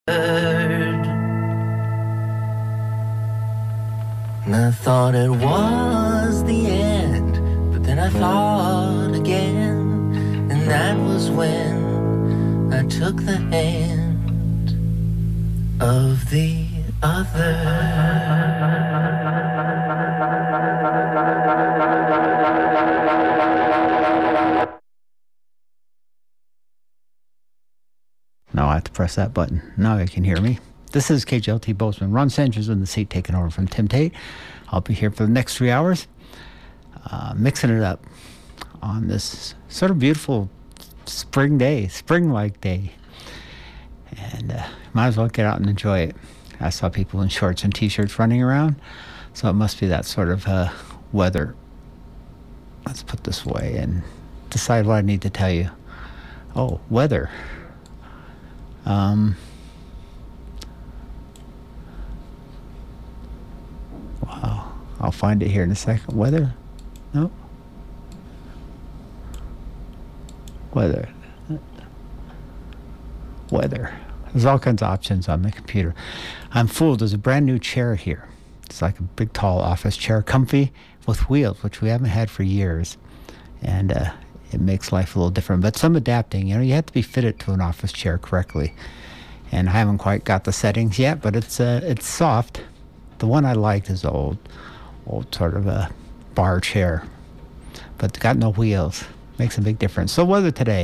And I thought it was the end, but then I thought again, and that was when I took the hand of the other. Now I have to press that button. Now you can hear me. This is KGLT Bozeman. Ron Sanchez in the seat, taking over from Tim Tate. I'll be here for the next 3 hours, mixing it up on this sort of beautiful spring day, spring-like day. And might as well get out and enjoy it. I saw people in shorts and T-shirts running around, so it must be that sort of weather. Let's put this away and decide what I need to tell you. Oh, weather. Wow, I'll find it here in a second. Weather? No. Weather. There's all kinds of options on the computer. I'm fooled. There's a brand new chair here. It's like a big, tall office chair, comfy with wheels, which we haven't had for years. And it makes life a little different. But some adapting, you have to be fitted to an office chair correctly. And I haven't quite got the settings yet, but it's soft. The one I liked is the old sort of a bar chair, but got no wheels. Makes a big difference. So weather today,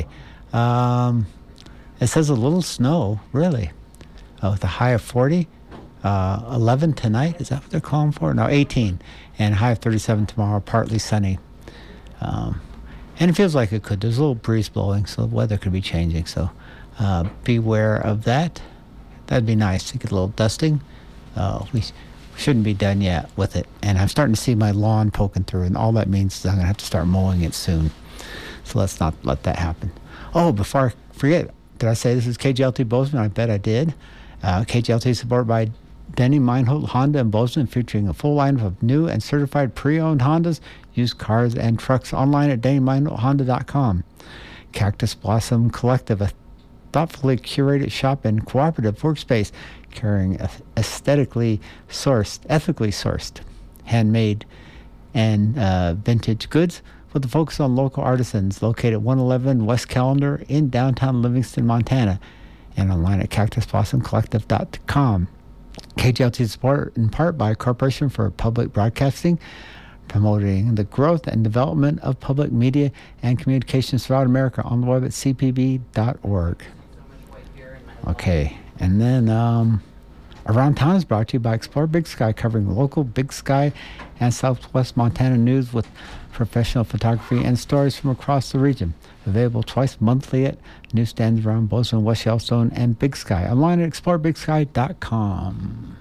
it says a little snow, really, with a high of 40, 11 tonight. Is that what they're calling for? No, 18, and a high of 37 tomorrow. Partly sunny, and it feels like it could. There's a little breeze blowing, so the weather could be changing. So beware of that. That'd be nice to get a little dusting. We shouldn't be done yet with it. And I'm starting to see my lawn poking through, and all that means is I'm going to have to start mowing it soon. So let's not let that happen. Oh, before I forget, did I say this is KGLT Bozeman? I bet I did. KGLT is supported by Denny Meinhold Honda in Bozeman, featuring a full lineup of new and certified pre-owned Hondas, used cars, and trucks online at DennyMeinholdHonda.com. Cactus Blossom Collective, a thoughtfully curated shop and cooperative workspace carrying ethically sourced, handmade, and vintage goods with a focus on local artisans, located at 111 West Callender in downtown Livingston, Montana, and online at cactusblossomcollective.com. KGLT is supported in part by Corporation for Public Broadcasting, promoting the growth and development of public media and communications throughout America, on the web at cpb.org. Okay, and then Around Town is brought to you by Explore Big Sky, covering local Big Sky and Southwest Montana news with professional photography and stories from across the region. Available twice monthly at newsstands around Bozeman, West Yellowstone, and Big Sky. Online at explorebigsky.com.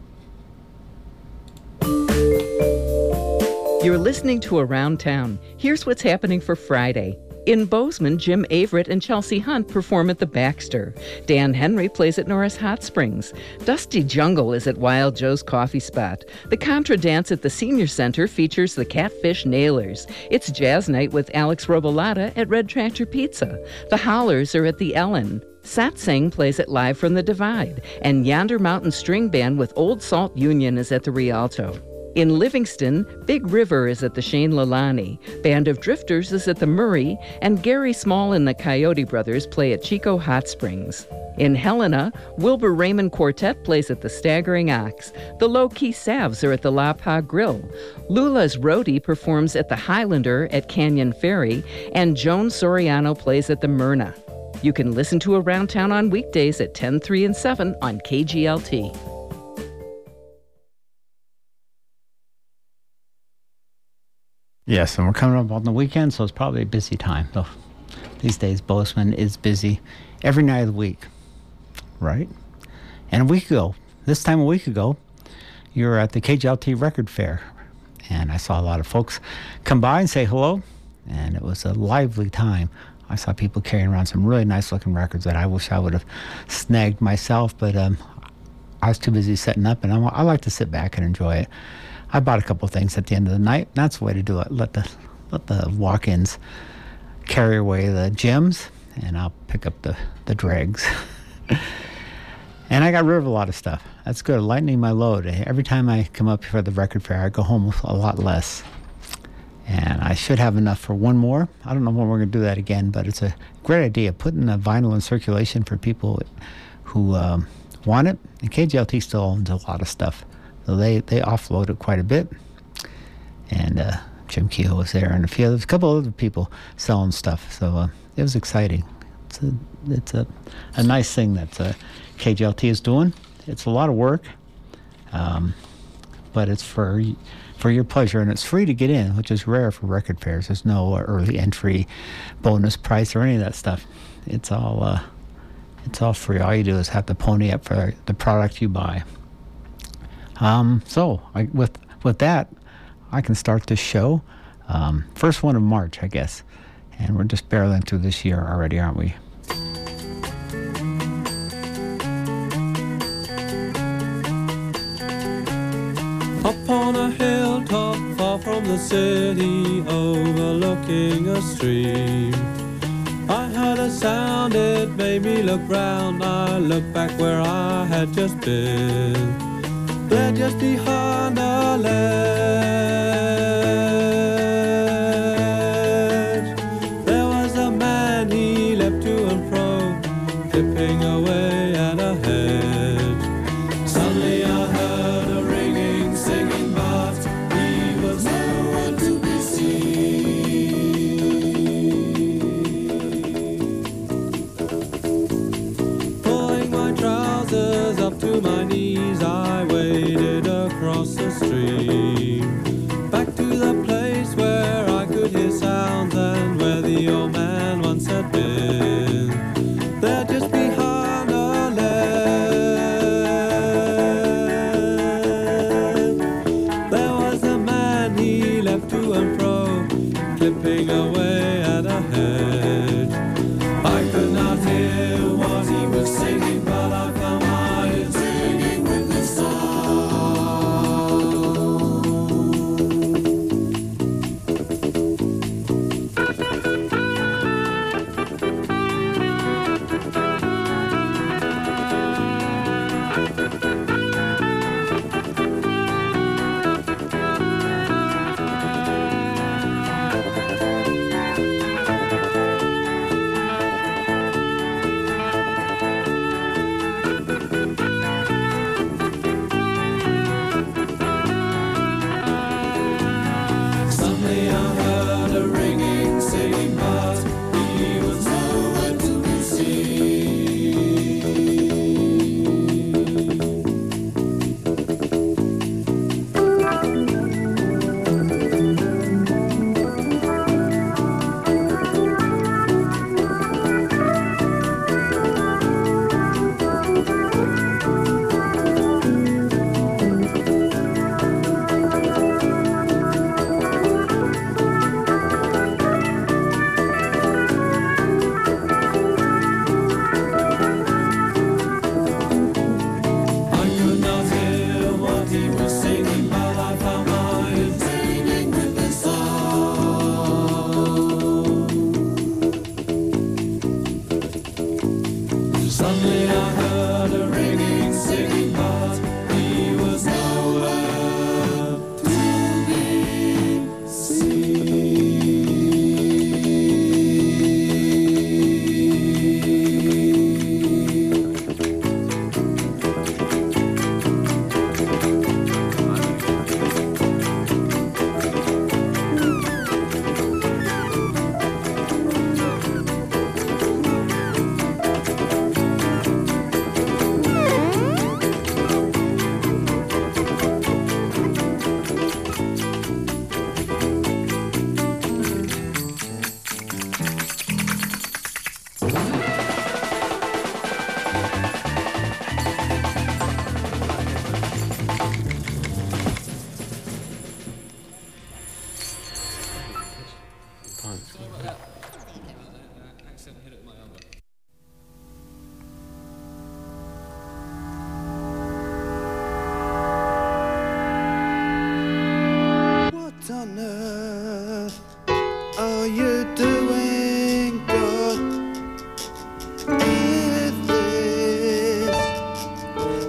You're listening to Around Town. Here's what's happening for Friday. In Bozeman, Jim Averett and Chelsea Hunt perform at the Baxter. Dan Henry plays at Norris Hot Springs. Dusty Jungle is at Wild Joe's Coffee Spot. The Contra Dance at the Senior Center features the Catfish Nailers. It's Jazz Night with Alex Robolata at Red Tractor Pizza. The Howlers are at the Ellen. Satsang plays at Live from the Divide. And Yonder Mountain String Band with Old Salt Union is at the Rialto. In Livingston, Big River is at the Shane Lalani, Band of Drifters is at the Murray, and Gary Small and the Coyote Brothers play at Chico Hot Springs. In Helena, Wilbur Raymond Quartet plays at the Staggering Ox. The Low Key Savs are at the La Pa Grill. Lula's Roadie performs at the Highlander at Canyon Ferry, and Joan Soriano plays at the Myrna. You can listen to Around Town on weekdays at 10, 3, and 7 on KGLT. Yes, and we're coming up on the weekend, so it's probably a busy time. So these days, Bozeman is busy every night of the week, right? And a week ago, you were at the KGLT Record Fair, and I saw a lot of folks come by and say hello, and it was a lively time. I saw people carrying around some really nice-looking records that I wish I would have snagged myself, but I was too busy setting up, and I like to sit back and enjoy it. I bought a couple things at the end of the night. That's the way to do it. Let the walk-ins carry away the gems, and I'll pick up the dregs. I got rid of a lot of stuff. That's good. Lightening my load. Every time I come up for the record fair, I go home with a lot less. And I should have enough for one more. I don't know when we're going to do that again, but it's a great idea. Putting the vinyl in circulation for people who want it. And KGLT still owns a lot of stuff. So they offload it quite a bit. And Jim Kehoe was there, and a couple other people selling stuff. So it was exciting. It's a nice thing that KGLT is doing. It's a lot of work, but it's for your pleasure, and it's free to get in, which is rare for record fairs. There's no early entry bonus price or any of that stuff. It's all free. All you do is have to pony up for the product you buy. With that, I can start this show. First one of March, I guess. And we're just barreling through this year already, aren't we? Up on a hilltop far from the city, overlooking a stream, I heard a sound, it made me look round. I looked back where I had just been. There just behind a ledge, there was a man, he leapt to and fro, clipping away at a hedge. Suddenly I heard a ringing, singing, but he was nowhere to be seen. Pulling my trousers up to my knees, I waded across the stream, back to the place where I could hear sounds and where the old man once had been. There just behind a ledge, there was a man, he leapt to and fro, clipping away at a hedge. I could not hear what he was singing, but I found my ears ringing with this song.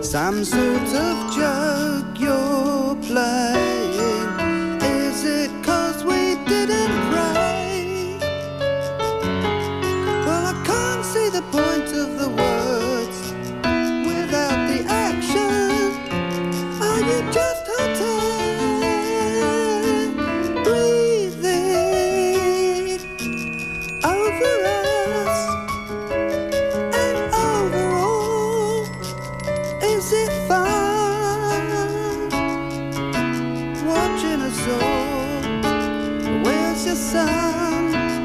some sort of joke you're playing. Is it 'cause we didn't pray? Well, I can't see the point of the words without the action. Are you just hot-air breathing over us? And overall, is it fun watching us all? Where's your son?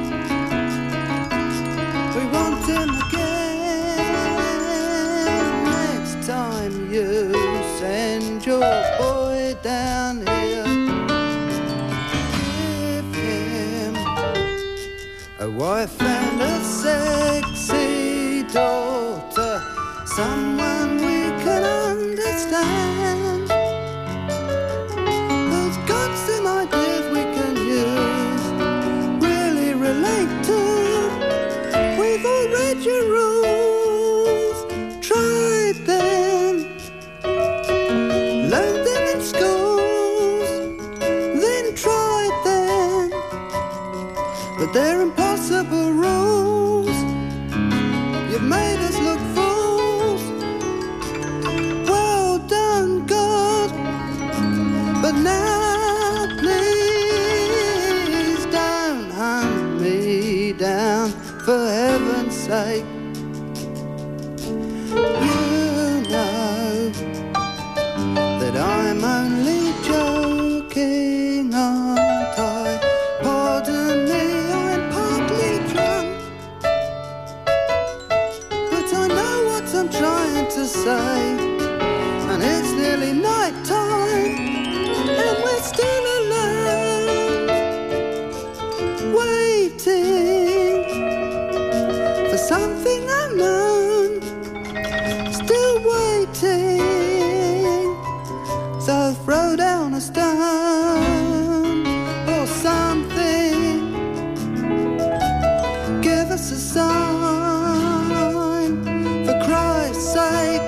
We want him again. Next time you send your boy down here, give him a wife and a sexy daughter, someone we can understand, who's got some ideas we can use, really relate to. We've all read your rules, tried them, learned them in schools, then tried them, but they're impossible rules. You've made us look fools. Well done, God. But now please don't hunt me down, for heaven's sake. You know that I'm only joking, aren't I? Pardon me, I'm partly drunk, but I know what I'm trying to say. And it's nearly night time, and we're still alone, waiting for something unknown, still waiting. So throw down a stone or something, give us a sign, for Christ's sake.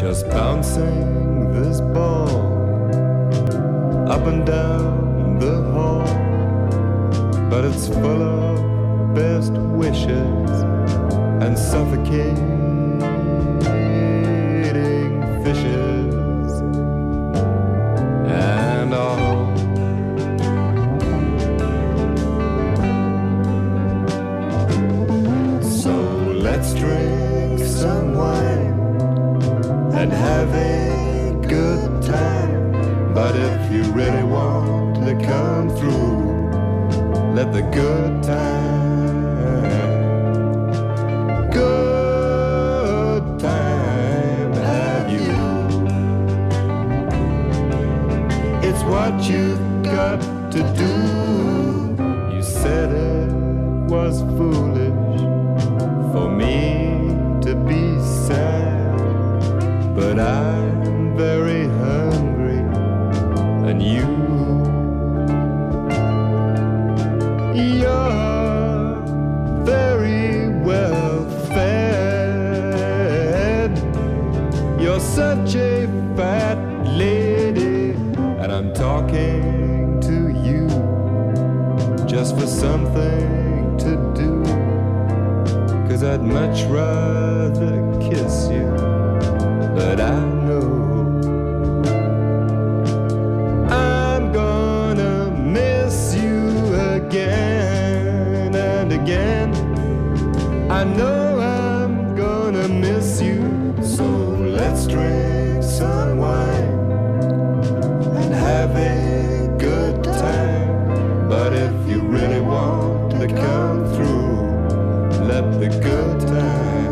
just bouncing this ball up and down the hall, but it's full of best wishes and suffocating fishes and all. So let's drink some wine and have a good time. But if you really want to come through, let the good time have you. It's what you've got to do. You said it was foolish for me to be sad, but I'm very hungry, and you're very well fed. You're such a fat lady, and I'm talking to you just for something to do, 'cause I'd much rather kiss you, but I know I'm gonna miss you again and again. I know I'm gonna miss you. So let's drink some wine and have a good time. But if you really want to come through, let the good time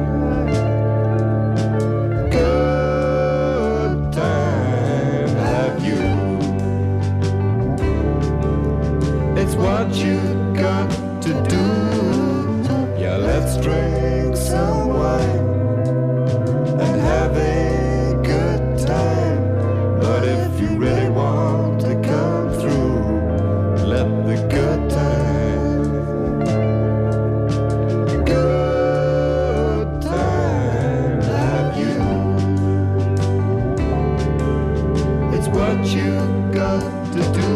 have you. It's what you got to do. Yeah, let's drink some wine and have a good time. But if you really want to come through, let the good time have you. It's what you got to do.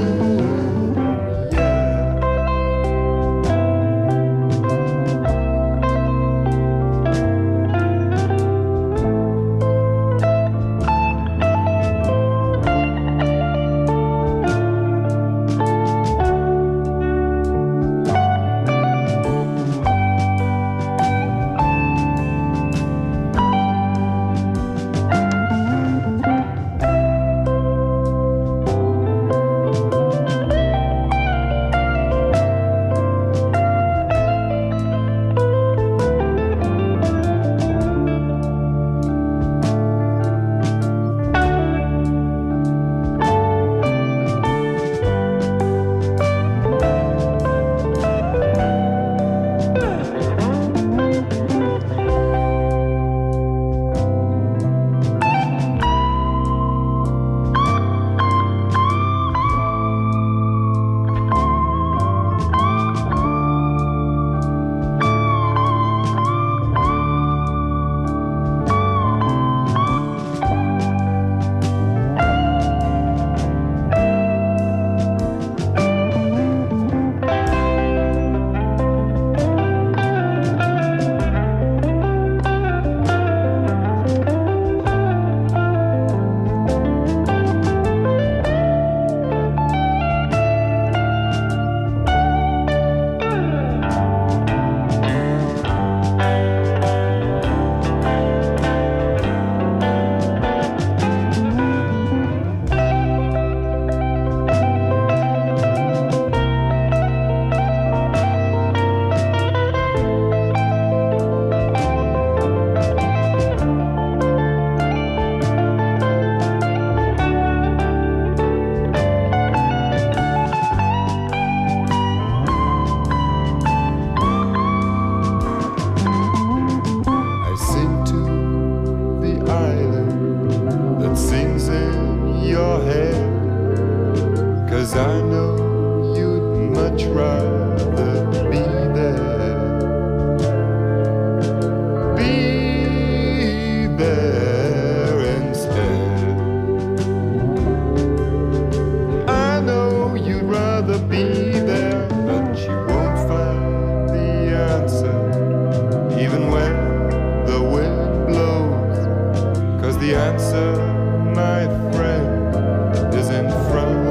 'cause the answer, my friend, is in front.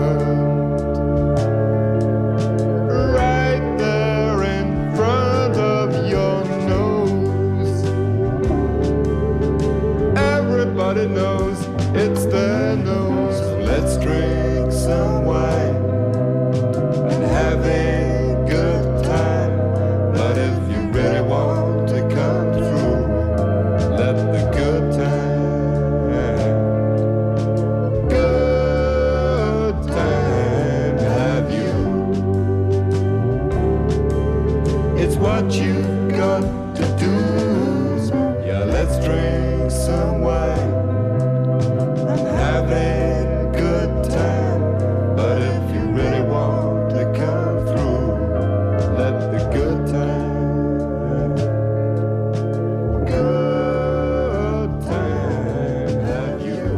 Right there in front of your nose. Everybody knows it's their nose. Let's drink some wine and have a good time. But if you really want to come through, let the good time have you. It's what you've got to do. Yeah, let's drink some wine and have a good time. But if you really want to come through, let the good time have you.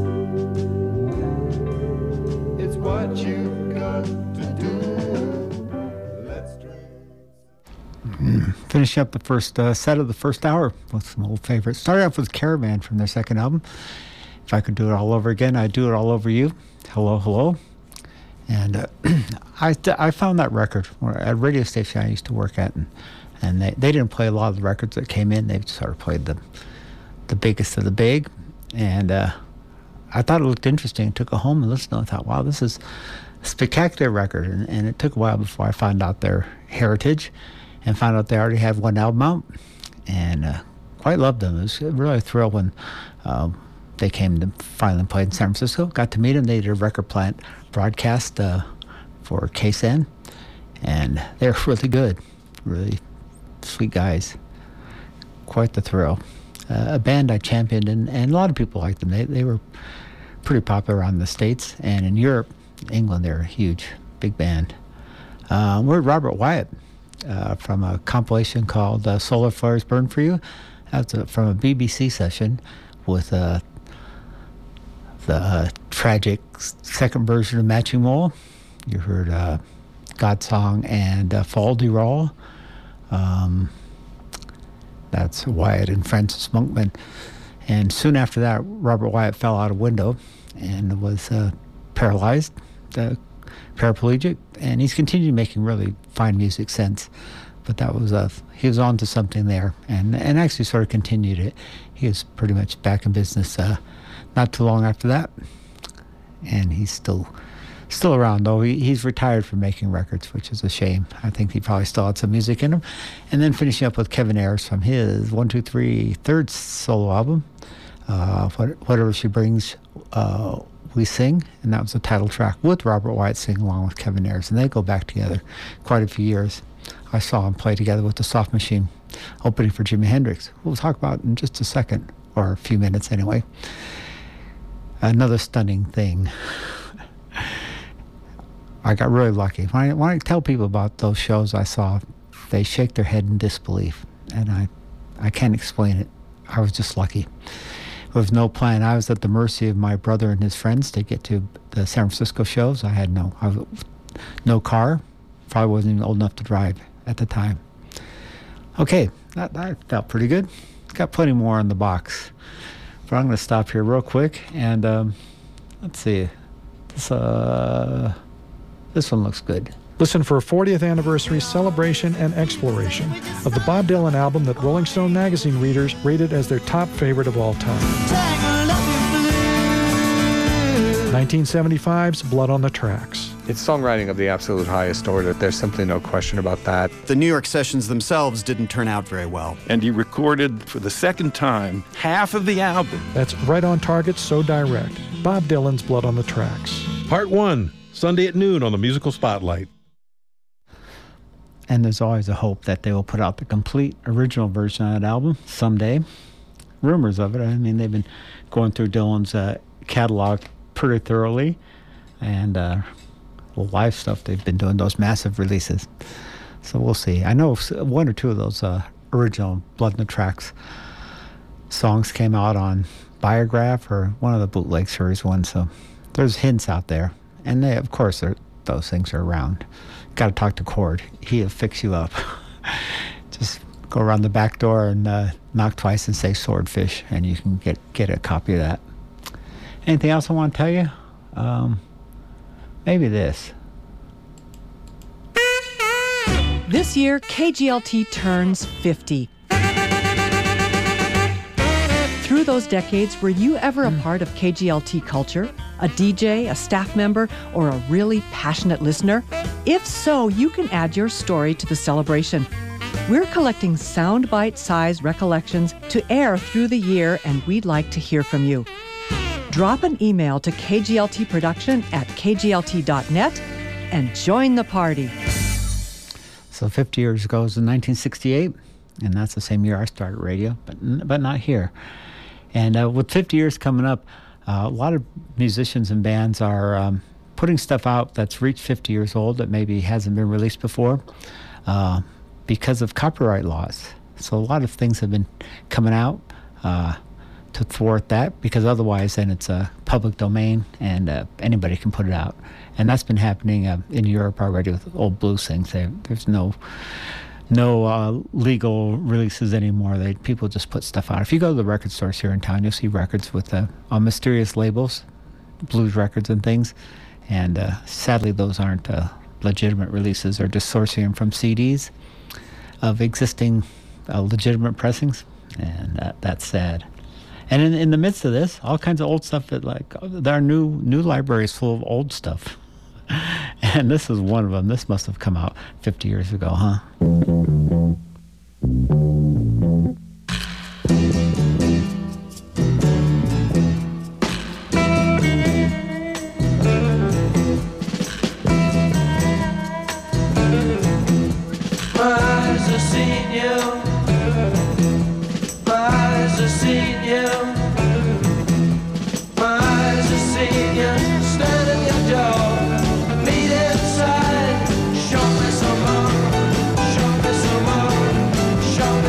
It's what you've got to do. Let's drink. Finish up the first set of the first hour with some old favorites. Started off with Caravan from their second album. If I could do it all over again, I'd do it all over you. Hello, hello. And I found that record at a radio station I used to work at, and they didn't play a lot of the records that came in. They sort of played the biggest of the big. And I thought it looked interesting. Took it home and listened to it. I thought, wow, this is a spectacular record. And it took a while before I found out their heritage and found out they already had one album out. And quite loved them. It was really a thrill when they came to finally play in San Francisco. Got to meet them. They did a record plant broadcast for KSN. And they're really good. Really sweet guys. Quite the thrill. A band I championed, and a lot of people liked them. They were pretty popular around the States, and in Europe, England, they're a huge, big band. We're Robert Wyatt from a compilation called Solar Flares Burn For You. That's from a BBC session with the tragic second version of Matching Mole. You heard Godsong and Fall de Roll. That's Wyatt and Francis Monkman. And soon after that, Robert Wyatt fell out a window and was paralyzed, paraplegic. And he's continued making really fine music since. But that was he was on to something there, and actually sort of continued it. He was pretty much back in business not too long after that. And he's still around, though. He's retired from making records, which is a shame. I think he probably still had some music in him. And then finishing up with Kevin Ayers from his 1, 2, 3 third solo album, Whatever She Brings, We Sing. And that was the title track with Robert Wyatt singing along with Kevin Ayers. And they go back together quite a few years. I saw them play together with the Soft Machine, opening for Jimi Hendrix. We'll talk about in just a second, or a few minutes anyway. Another stunning thing. I got really lucky. When I tell people about those shows I saw, they shake their head in disbelief. And I can't explain it. I was just lucky. There was no plan. I was at the mercy of my brother and his friends to get to the San Francisco shows. I had no car. Probably wasn't even old enough to drive at the time. Okay, that felt pretty good. Got plenty more in the box. But I'm going to stop here real quick. And let's see. This one looks good. Listen for a 40th anniversary celebration and exploration of the Bob Dylan album that Rolling Stone magazine readers rated as their top favorite of all time. 1975's Blood on the Tracks. It's songwriting of the absolute highest order. There's simply no question about that. The New York sessions themselves didn't turn out very well. And he recorded, for the second time, half of the album. That's right on target, so direct. Bob Dylan's Blood on the Tracks. Part 1, Sunday at noon on the Musical Spotlight. And there's always a hope that they will put out the complete original version of that album someday. Rumors of it. I mean, they've been going through Dylan's catalog pretty thoroughly. And live stuff, they've been doing those massive releases. So we'll see. I know one or two of those original Blood on the Tracks songs came out on Biograph or one of the bootleg series ones. So there's hints out there. And they, of course, those things are around. Got to talk to Cord. He'll fix you up. Just go go around the back door and knock twice and say swordfish, and you can get a copy of that. Anything else I want to tell you? Maybe this. This year, KGLT turns 50. Through those decades, were you ever a part of KGLT culture? A DJ, a staff member, or a really passionate listener? If so, you can add your story to the celebration. We're collecting soundbite-sized recollections to air through the year, and we'd like to hear from you. Drop an email to kgltproduction@kglt.net and join the party. So 50 years ago was in 1968, and that's the same year I started radio, but not here. And with 50 years coming up, a lot of musicians and bands are putting stuff out that's reached 50 years old that maybe hasn't been released before because of copyright laws. So a lot of things have been coming out to thwart that, because otherwise then it's a public domain and anybody can put it out. And that's been happening in Europe already with old blues things. There's no legal releases anymore. People just put stuff out. If you go to the record stores here in town, you'll see records with on mysterious labels, blues records and things. And sadly, those aren't legitimate releases. They're just sourcing them from CDs of existing legitimate pressings, and that's sad. And in the midst of this, all kinds of old stuff that our new library is full of old stuff. And this is one of them. This must have come out 50 years ago, huh? My eyes are seeing you. My eyes are seeing you. My eyes are seeing you. Stand at your door. Meet inside. Show me some more. Show me some more. Show me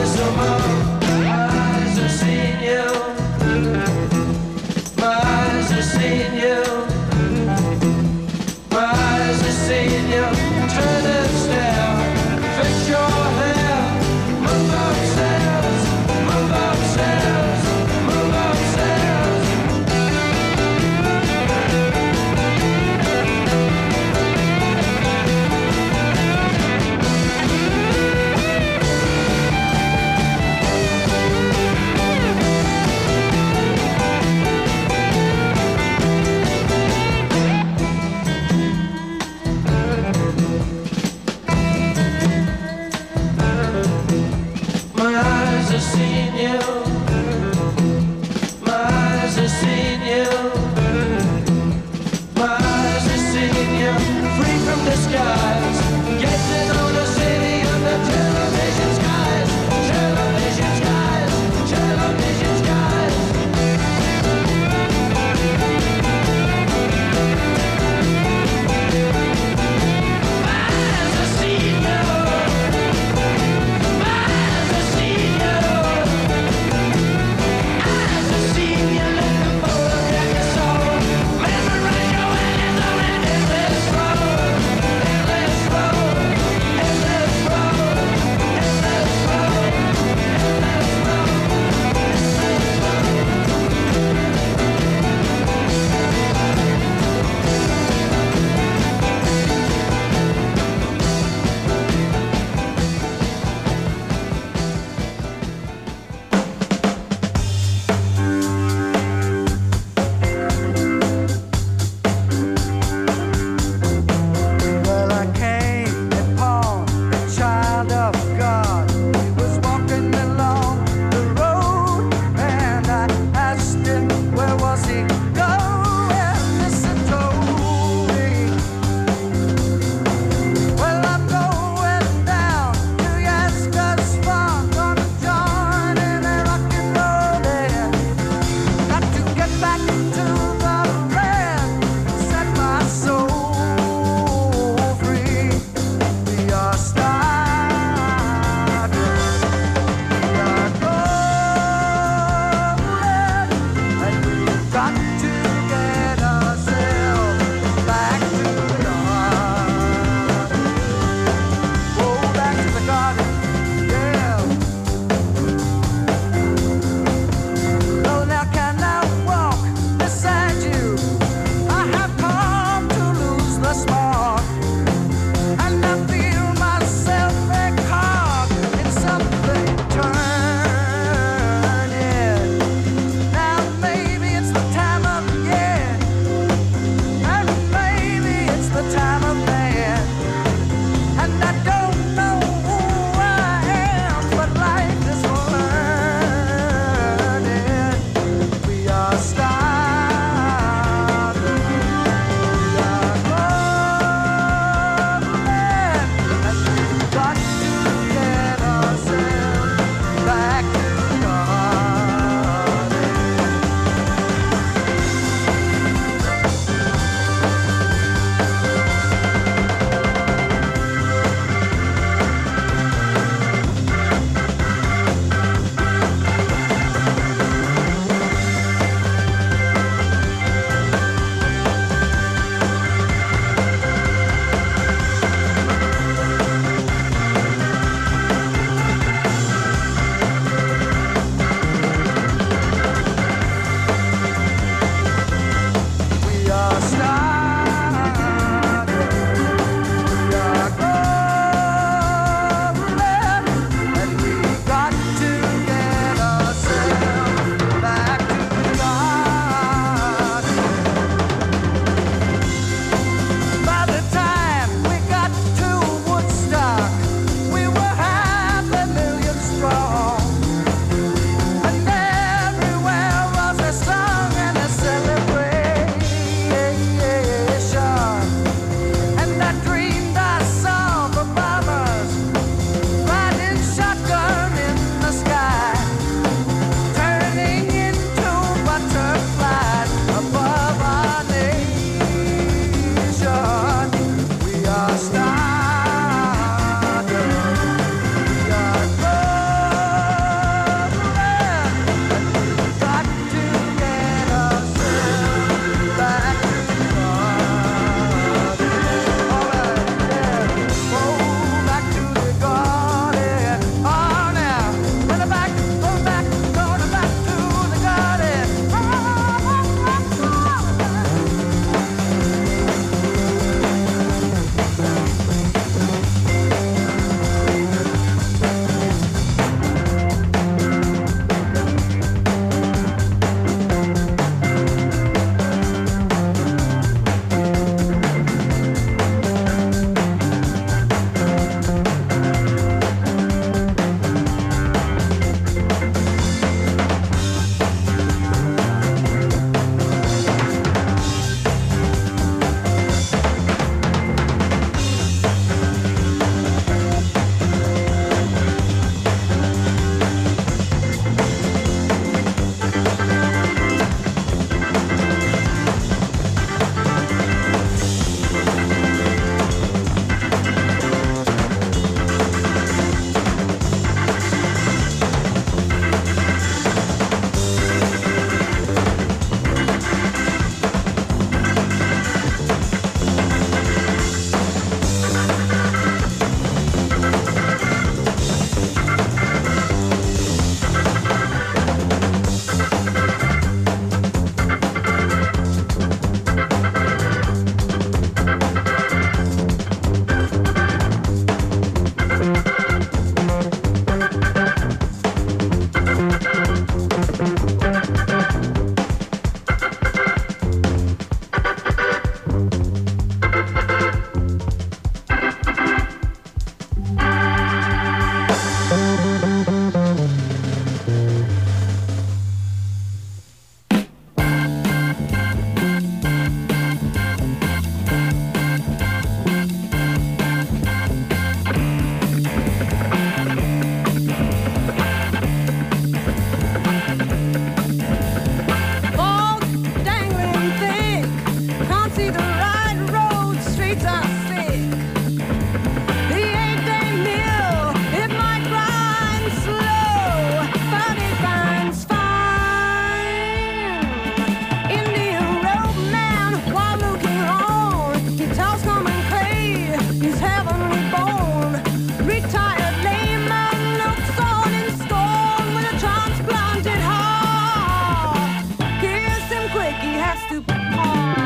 has to part.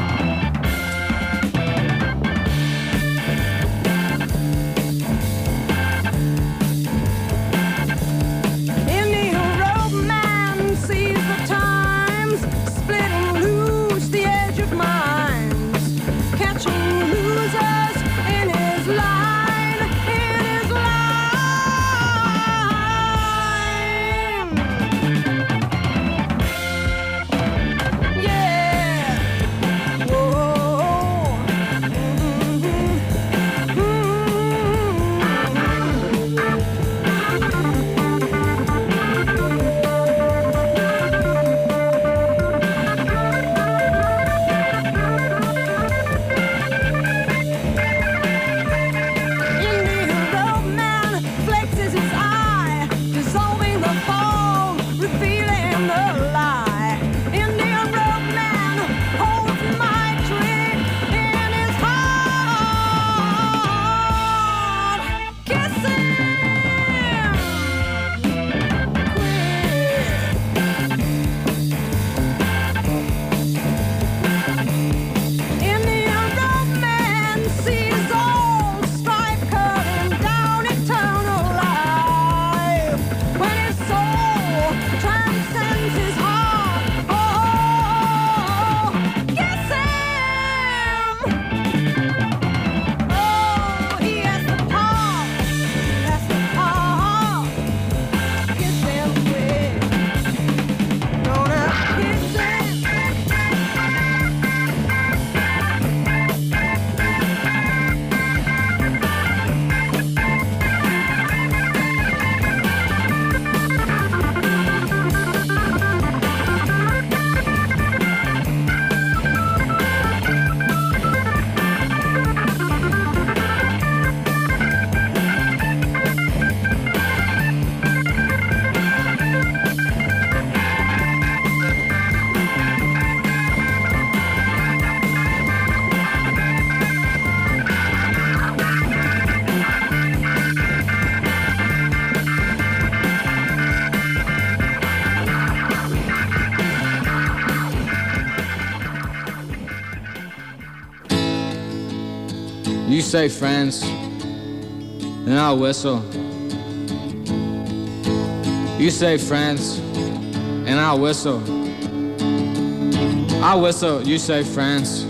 Indian road man sees the times, splitting loose the edge of minds, catching losers in his line, in his line. Yeah. Whoa. Indian road man flexes his eye, dissolving the foam, revealing the lie. Indian road man holds my tree in his heart, kissing Indian road man sees old strife cutting down eternal life. When his soul transcends his heart, oh, kiss him. Oh, he has the power, has the power. Kiss him quick, gonna kiss him. You say friends, and I'll whistle. You say friends, and I'll whistle. I'll whistle, you say friends.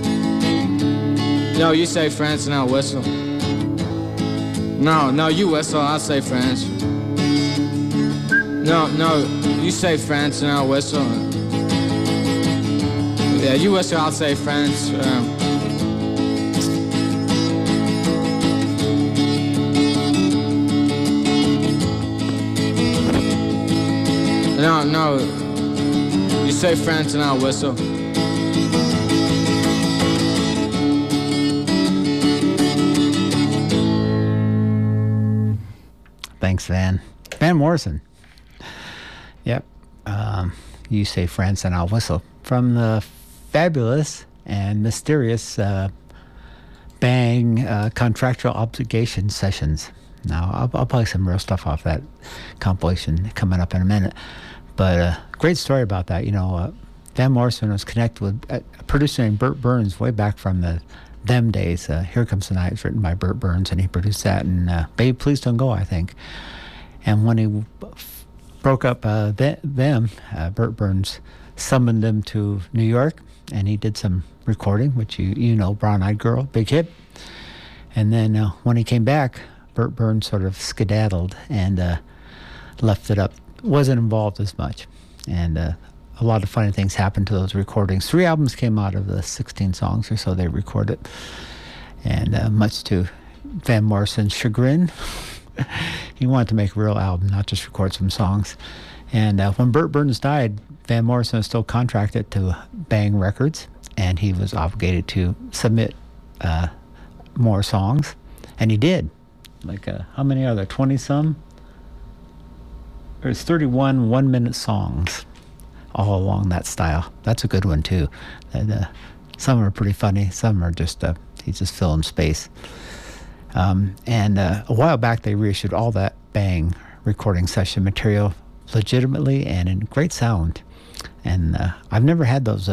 No, you say friends and I'll whistle. No, you whistle, I'll say friends. No, you say friends and I'll whistle. Yeah, you whistle, I'll say friends. No, you say friends and I'll whistle. Thanks, Van. Van Morrison. Yep. You say friends and I'll whistle. From the fabulous and mysterious Bang Contractual Obligation Sessions. Now, I'll play some real stuff off that compilation coming up in a minute. But great story about that. You know, Van Morrison was connected with a producer named Burt Burns way back from them days. Here Comes the Night was written by Burt Burns, and he produced that in Babe, Please Don't Go, I think. And when he broke up them, Burt Burns summoned them to New York, and he did some recording, which you know, Brown Eyed Girl, big hit. And then when he came back, Burt Burns sort of skedaddled and left it up. Wasn't involved as much. And a lot of funny things happened to those recordings. 3 albums came out of the 16 songs or so they recorded. And much to Van Morrison's chagrin, he wanted to make a real album, not just record some songs. And when Burt Burns died, Van Morrison was still contracted to Bang Records, and he was obligated to submit more songs. And he did. Like, how many are there? 20-some? There's 31 one-minute songs all along that style. That's a good one, too. And, some are pretty funny. Some are just, he's just filling space. And a while back, they reissued all that Bang recording session material legitimately and in great sound. And I've never had those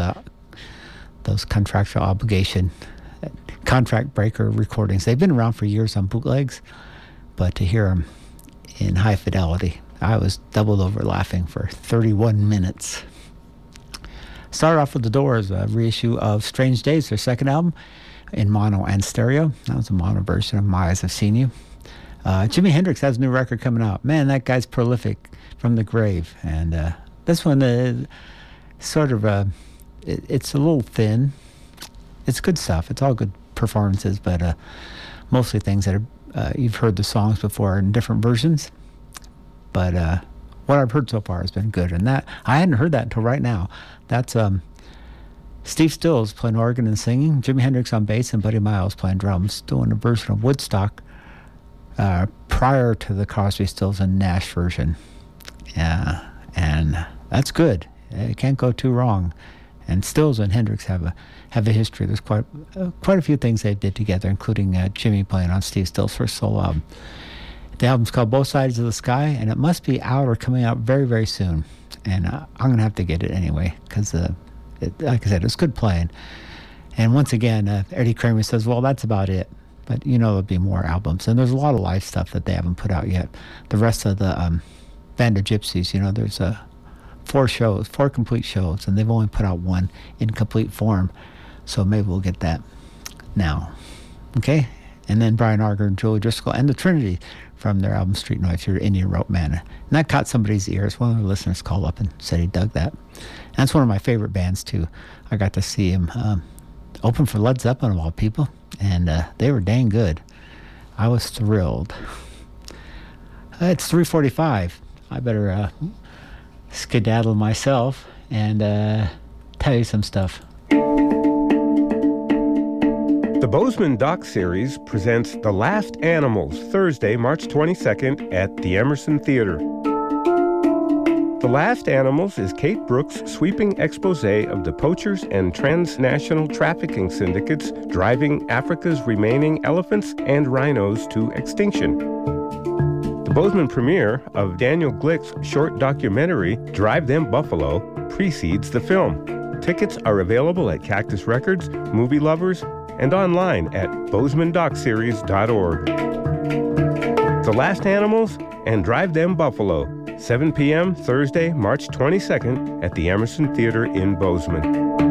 contractual obligation, contract breaker recordings. They've been around for years on bootlegs, but to hear them in high fidelity, I was doubled over laughing for 31 minutes. Started off with The Doors, a reissue of Strange Days, their second album, in mono and stereo. That was a mono version of My Eyes Have Seen You. Jimi Hendrix has a new record coming out. Man, that guy's prolific from the grave. And this one, sort of, it's a little thin. It's good stuff. It's all good performances, but mostly things that are, you've heard the songs before in different versions. But what I've heard so far has been good. And that, I hadn't heard that until right now. That's Steve Stills playing organ and singing, Jimi Hendrix on bass, and Buddy Miles playing drums, doing a version of Woodstock prior to the Crosby, Stills, and Nash version. Yeah, and that's good. It can't go too wrong. And Stills and Hendrix have a history. There's quite a few things they did together, including Jimmy playing on Steve Stills' first solo album. The album's called Both Sides of the Sky, and it must be out or coming out very, very soon. And I'm going to have to get it anyway, because, like I said, it's good playing. And once again, Eddie Kramer says, well, that's about it. But, there'll be more albums. And there's a lot of live stuff that they haven't put out yet. The rest of the Band of Gypsies, there's 4 complete shows, and they've only put out one in complete form. So maybe we'll get that now. Okay? And then Brian Auger and Julie Driscoll and the Trinity from their album Street Noise, your Indian Rope Man. And that caught somebody's ears. One of the listeners called up and said he dug that. And that's one of my favorite bands, too. I got to see him open for Led Zeppelin, of all people, and they were dang good. I was thrilled. It's 3:45. I better skedaddle myself and tell you some stuff. The Bozeman Doc Series presents The Last Animals, Thursday, March 22nd at the Emerson Theater. The Last Animals is Kate Brooks' sweeping expose of the poachers and transnational trafficking syndicates driving Africa's remaining elephants and rhinos to extinction. The Bozeman premiere of Daniel Glick's short documentary, Drive Them Buffalo, precedes the film. Tickets are available at Cactus Records, Movie Lovers, and online at bozemanDocSeries.org. The Last Animals and Drive Them Buffalo, 7 p.m. Thursday, March 22nd at the Emerson Theater in Bozeman.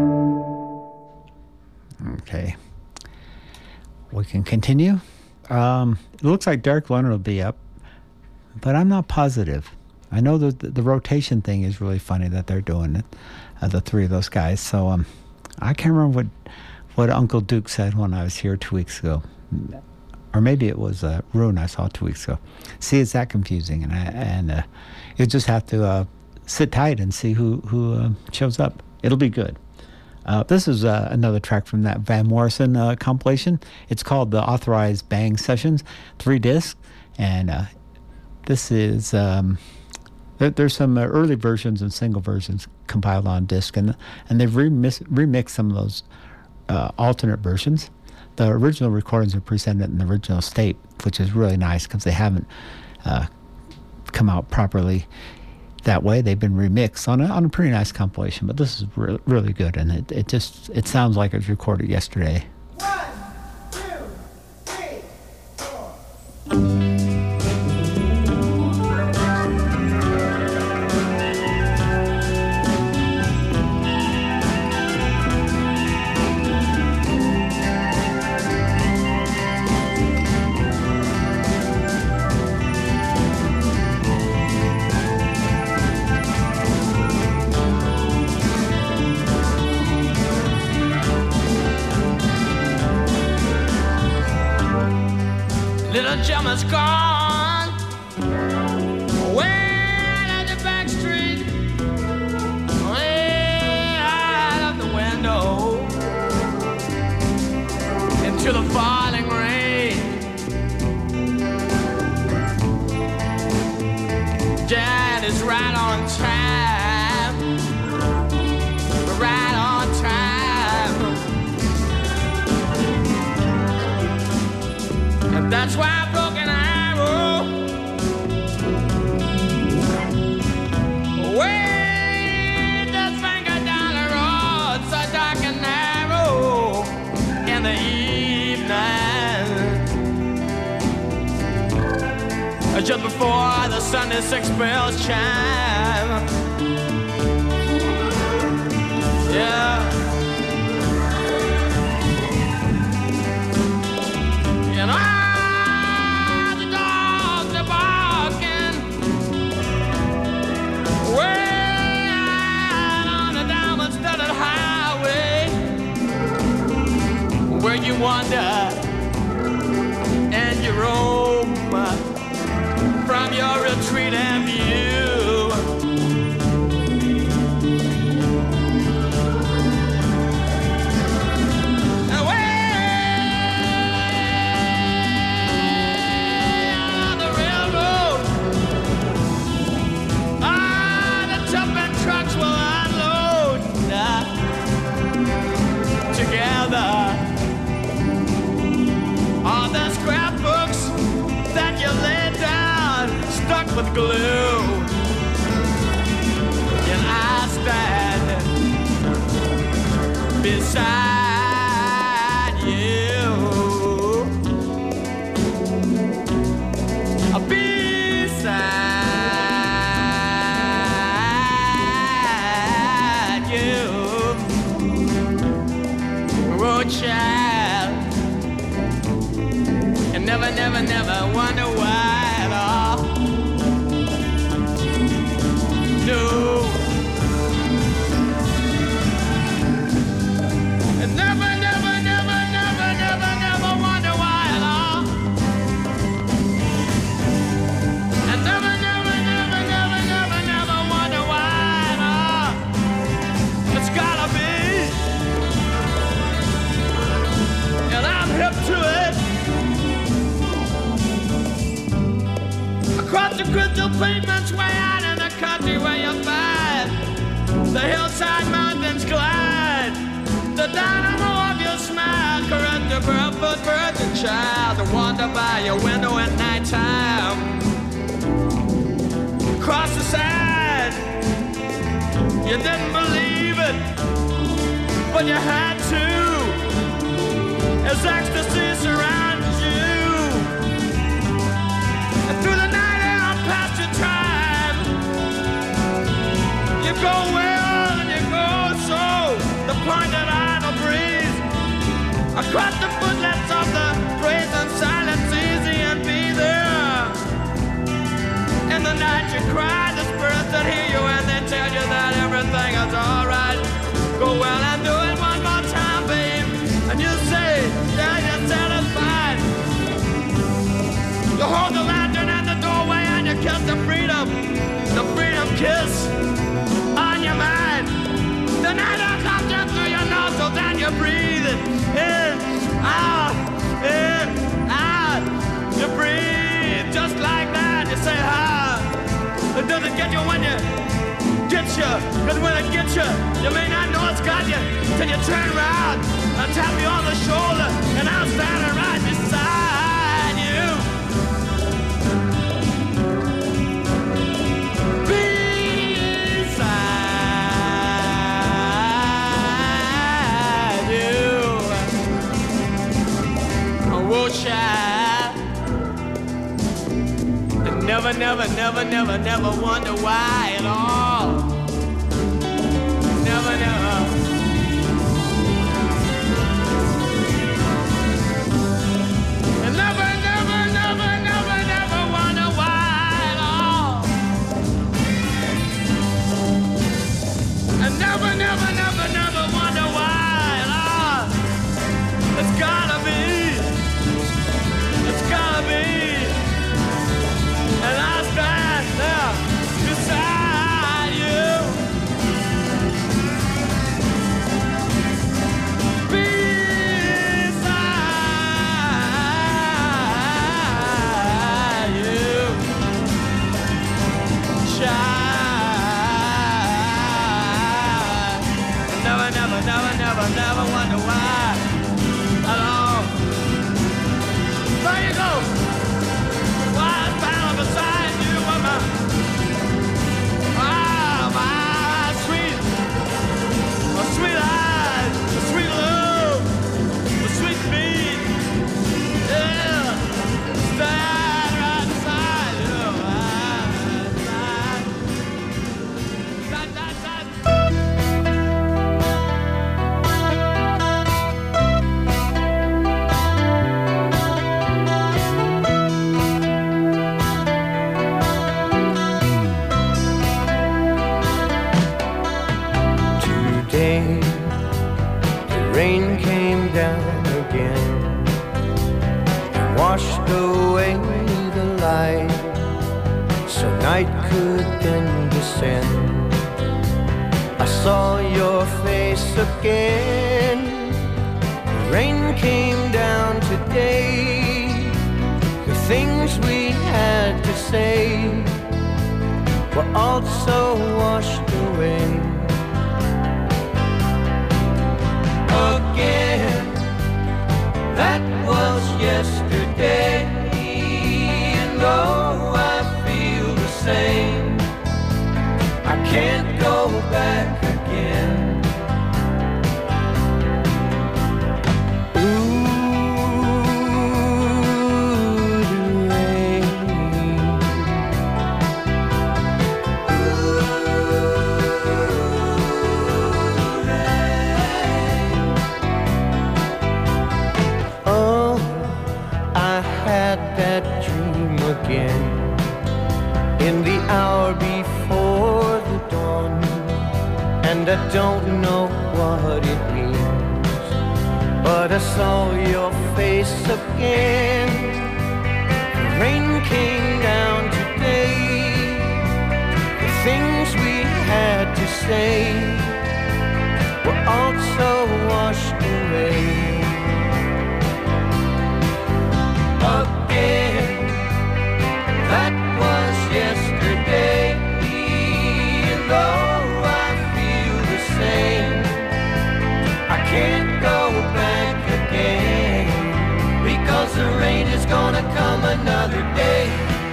Okay. We can continue. It looks like Derek Leonard will be up, but I'm not positive. I know that the rotation thing is really funny that they're doing it, the three of those guys. So I can't remember what Uncle Duke said when I was here 2 weeks ago. Or maybe it was Rune I saw 2 weeks ago. See, it's that confusing, and you'll just have to sit tight and see who shows up. It'll be good. This is another track from that Van Morrison compilation. It's called the Authorized Bang Sessions, 3 discs, and this is there's some early versions and single versions compiled on disc, and they've remixed some of those alternate versions. The original recordings are presented in the original state, which is really nice because they haven't come out properly that way. They've been remixed on a pretty nice compilation, but this is really good, and it sounds like it was recorded yesterday. 1, 2, 3, 4. Little Gemma's gone way out of the back street, way out of the window into the falling rain. Dad is right on time, right on time. And that's why I broke an arrow way the just before the Sunday six bells chime. Yeah. You know, the dogs are barking way out on the diamond-studded highway, where you wander and you roam from your retreat and view. With glue, and I stand beside you. Beside you, oh child, and never, never, never wonder why at all. No. And never, never, never, never, never, never wonder why at all. And never, never, never, never, never, never wonder why at all. It's gotta be. And I'm hip to it. Across the crystal pavements way out in the country where you find the hillside mountains glide, the dynamo of your smile caress the barefoot virgin child to wander by your window at nighttime. Across the side, you didn't believe it, but you had to, as ecstasy surrounds you. And through the night past your time, you go well and you go so, the pointed idle breeze across the footlights of the brazen silence, easy and be there. In the night you cry, the spirits that hear you and they tell you that everything is alright. Go well and do it one more time, babe, and you say that you're satisfied. You hold the lantern at the doorway and you kiss the freedom kiss on your mind. The night air comes in through your nostrils and you breathe it in, out. You breathe just like that. You say, it doesn't get you when you get you, because when it gets you, you may not know it's got you till you turn around and tap you on the shoulder and I'll stand right beside you. Child, and never, never, never, never, never wonder why at all. Never, never. And never, never, never, never, never wonder why at all. And never, never, never, never wonder why at all. It's gotta be. Gotta be, and I stand there beside you. Beside you, child. Never, never, never, never, never wonder why at all. There you go. Wise battle beside you, mama. My sweet eyes, the sweet love, the sweet beat. Yeah, stand right beside you. rain came down again, washed away the light, so night could then descend. I saw your face again. The rain came down today. The things we had to say were also washed away. Again, that was yesterday, and oh, I feel the same. I can't go back again. In the hour before the dawn, and I don't know what it means, but I saw your face again. The rain came down today. The things we had to say were also washed away. Again, that was yesterday, and though I feel the same, I can't go back again, because the rain is gonna come another day.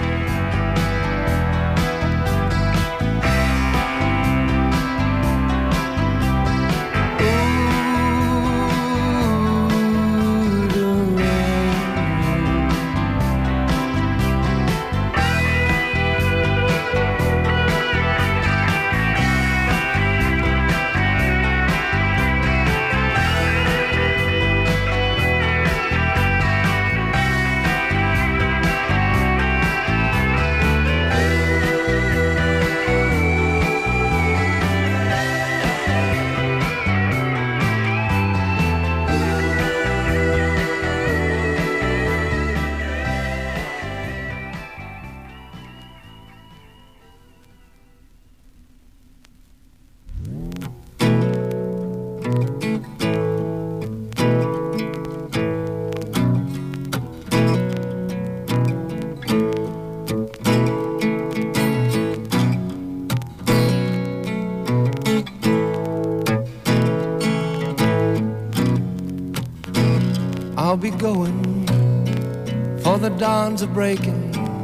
I'll be going, for the dawns are breaking,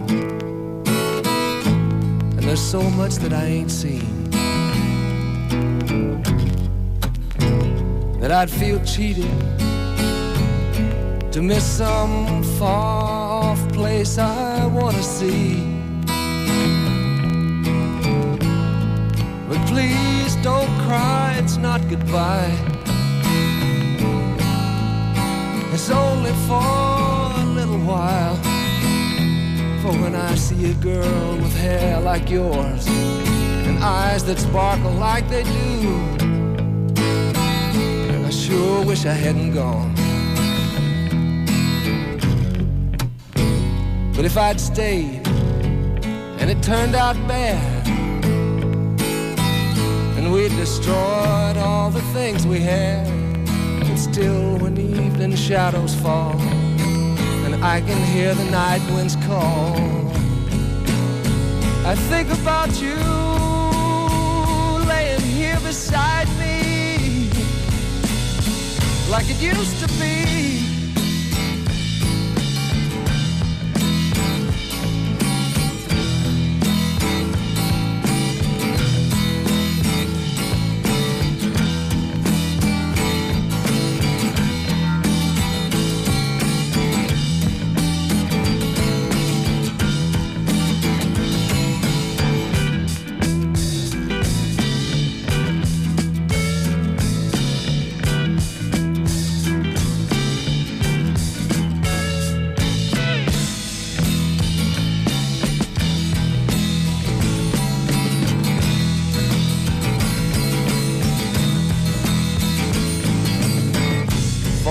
and there's so much that I ain't seen, that I'd feel cheated to miss some far-off place I want to see. But please don't cry, it's not goodbye. It's only for a little while. For when I see a girl with hair like yours and eyes that sparkle like they do, I sure wish I hadn't gone. But if I'd stayed and it turned out bad, and we'd destroyed all the things we had, but still when the evening shadows fall and I can hear the night winds call, I think about you laying here beside me like it used to be.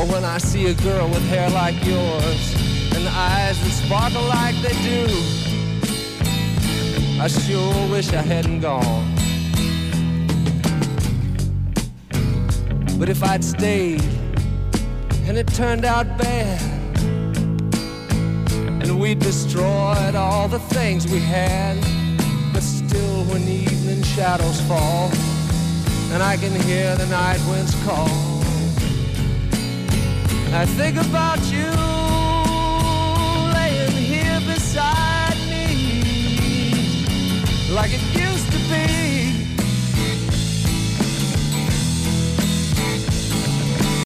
Or when I see a girl with hair like yours and eyes that sparkle like they do, I sure wish I hadn't gone. But if I'd stayed and it turned out bad, and we destroyed all the things we had, but still when the evening shadows fall and I can hear the night winds call, I think about you laying here beside me, like a gift